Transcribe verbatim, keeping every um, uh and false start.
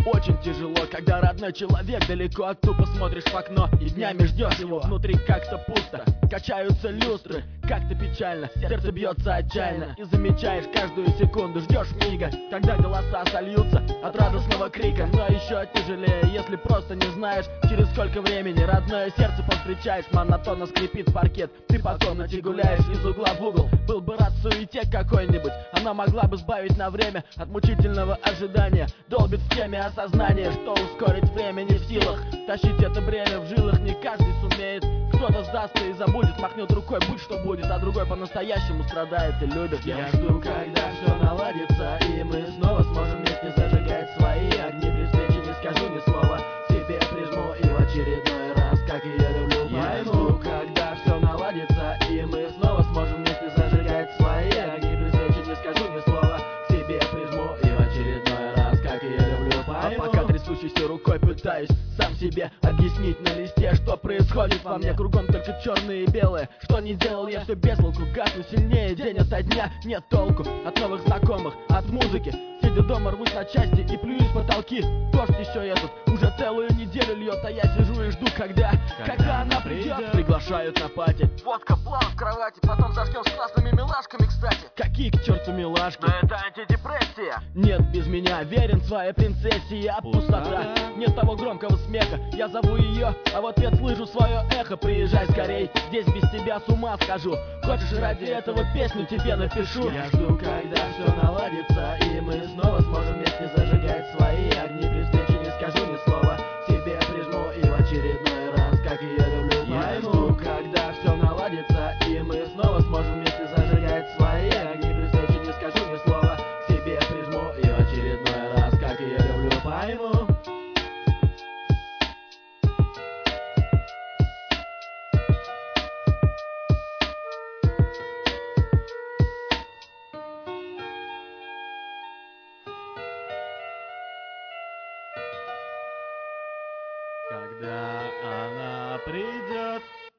очень тяжело, когда родной человек далеко, а тупо смотришь в окно и днями ждешь его. Внутри как-то пусто, качаются люстры, как-то печально, сердце бьется отчаянно. И замечаешь каждую секунду, ждешь мига, когда голоса сольются от радостного крика. Но еще тяжелее, если просто не знаешь, через сколько времени родное сердце повстречаешь. Монотонно скрипит паркет, ты по комнате гуляешь из угла в угол. Был бы рад суете какой-нибудь, она могла бы сбавить на время от мучительного ожидания. Долбит в теме осознание, что ускорить время не в силах. Тащить это бремя в жилах не каждый сумеет. Кто-то сдастся и забудет, махнет рукой, будь что будет, а другой по-настоящему страдает и любит. Я жду, когда все наладится, и мы снова сможем вместе зажигать свои огни. При встрече не скажу ни слова, себе прижму и в очередной раз, как ее люблю, пойму. Я жду, когда все наладится, и мы снова сможем вместе зажигать свои огни. При встрече не скажу ни слова, себе прижму и в очередной раз, как ее люблю, пойму. А пока трясущейся рукой пытаюсь сам себе объяснить на листе, что происходит во мне. Кругом только черное и белое, что не делал я, все без толку. Гасну сильнее день ото дня, нет толку от новых знакомых, от музыки. Сидя дома рвусь на части и плююсь в потолки. Дождь еще этот уже целую неделю льет, а я сижу и жду, когда, когда, когда она придет. придет. Приглашают на пати, водка, план в кровати, потом зажгем с классными милашками, кстати. Какие к черту милашки? Да это антидепрессия. Нет, без меня верен своей принцессе, я пустота. Нет того громкого смеха, я зову ее, а в ответ слышу свое эхо. Приезжай скорей, здесь без тебя с ума схожу. Хочешь, ради этого песню тебе напишу. Я жду, когда все наладится,